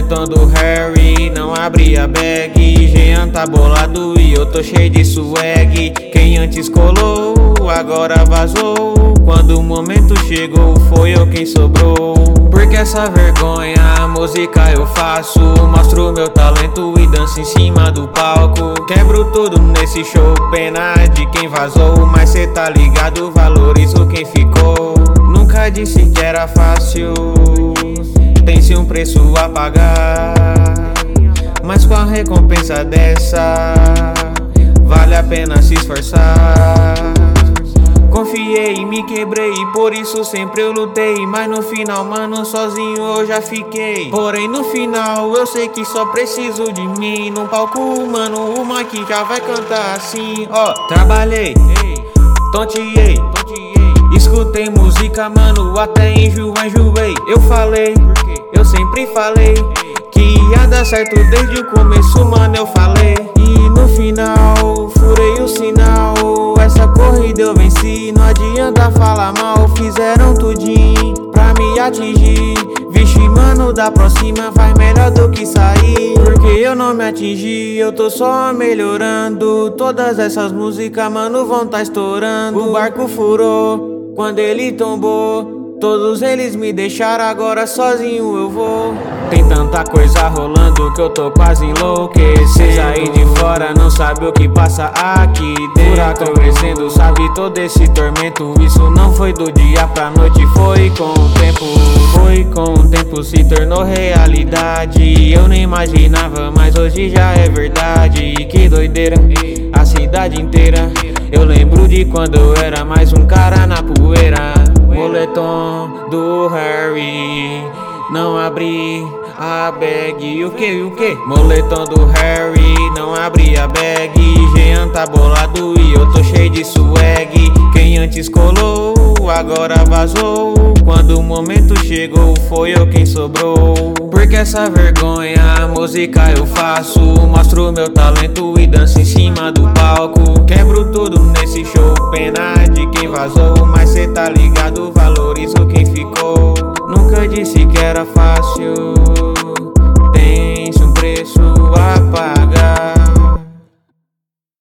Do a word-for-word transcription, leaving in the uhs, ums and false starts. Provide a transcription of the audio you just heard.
Moletom do Harry, não abri a bag. Jean tá bolado e eu tô cheio de swag. Quem antes colou, agora vazou. Quando o momento chegou, foi eu quem sobrou. Porque essa vergonha, a música eu faço. Mostro meu talento e danço em cima do palco. Quebro tudo nesse show, pena de quem vazou. Mas cê tá ligado, valorizo quem ficou. Nunca disse que era fácil, tem-se um preço a pagar. Mas com a recompensa dessa, vale a pena se esforçar. Confiei e me quebrei, por isso sempre eu lutei. Mas no final, mano, sozinho eu já fiquei. Porém no final eu sei que só preciso de mim. Num palco, mano, o Mike já vai cantar assim. Ó, trabalhei, tonteei, escutei música, mano, até enjoar, enjoei. Eu falei, eu sempre falei que ia dar certo desde o começo, mano, eu falei. E no final, furei o sinal. Essa corrida eu venci, não adianta falar mal. Fizeram tudinho pra me atingir. Vixe, mano, da próxima faz melhor do que sair. Porque eu não me atingi, eu tô só melhorando. Todas essas músicas, mano, vão tá estourando. O barco furou quando ele tombou. Todos eles me deixaram, agora sozinho eu vou. Tem tanta coisa rolando que eu tô quase enlouquecendo. Aí de fora não sabe o que passa aqui dentro. Furacão crescendo, sabe todo esse tormento. Isso não foi do dia pra noite, foi com o tempo. Foi com o tempo, se tornou realidade. Eu nem imaginava, mas hoje já é verdade. Que doideira, a cidade inteira. Eu lembro de quando eu era mais um cara na poeira. Moletom do Harry, não abri a bag. O que, o que? Moletom do Harry, não abri a bag. Jean tá bolado e eu tô cheio de swag. Quem antes colou, agora vazou. Quando o momento chegou, foi eu quem sobrou. Porque essa vergonha, a música eu faço. Mostro meu talento e danço em cima do palco. Quebro tudo nesse show, pena de quem vazou. Mas cê tá ligado, valorizo quem ficou. Nunca disse que era fácil,